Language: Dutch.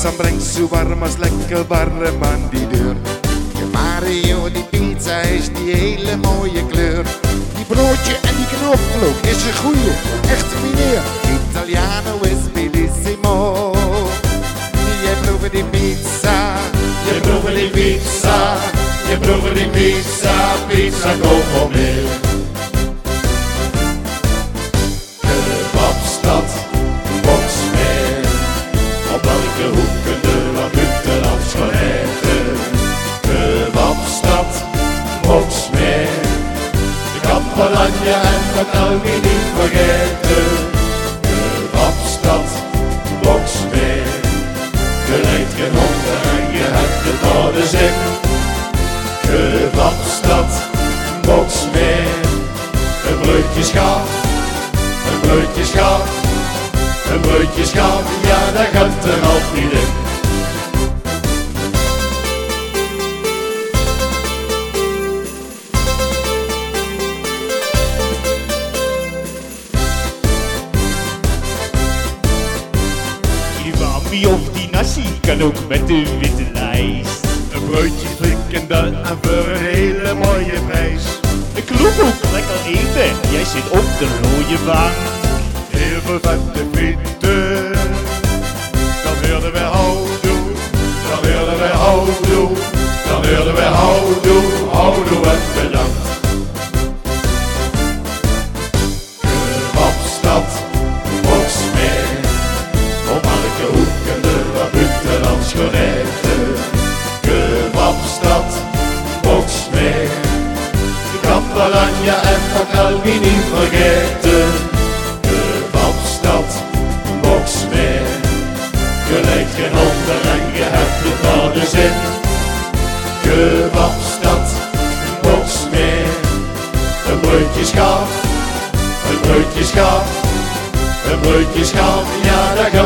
Sam brengt zo warm als lekker warm aan die deur. De Mario, die pizza is die hele mooie kleur. Die broodje en die knoflook is een goeie, echte meneer. Italiano is bellissimo. Je proeft die pizza, je proeft die pizza, je proeft die pizza, pizza con meer. Kebabstad, Boxmeer, op welke hoeken de buitenlands gerechten. Kebabstad, Boxmeer, de Campalanja en dat kan je niet vergeten. Kebabstad, Boxmeer, je lijkt geen honden en je hebt het naar de zin. Kebabstad, Boxmeer, een broodje schaaf, een broodje schaaf, een broodje schaaf, ja daar gaat er altijd in. Die wami of die nasi kan ook met de witte lijst. Een broodje frikandel en voor een hele mooie prijs. Ik loop ook lekker eten, jij zit op de rode bank. Heel veel vette frieten, dan wilden wij houdoe, dan wilden wij houdoe, dan wilden wij houdoe, houdoe en bedankt. Kebabstad, Boxmeer, op elke hoek en de wat buitenlands gerechten. Kebabstad, Boxmeer, de Campalanja en dat kan je niet vergeten. Kebabstad, Boxmeer, je lijkt geen ander en je hebt het naar de zin. Kebabstad, Boxmeer, een broodje schaaf, een broodje schaaf, een broodje schaaf, ja daar gaat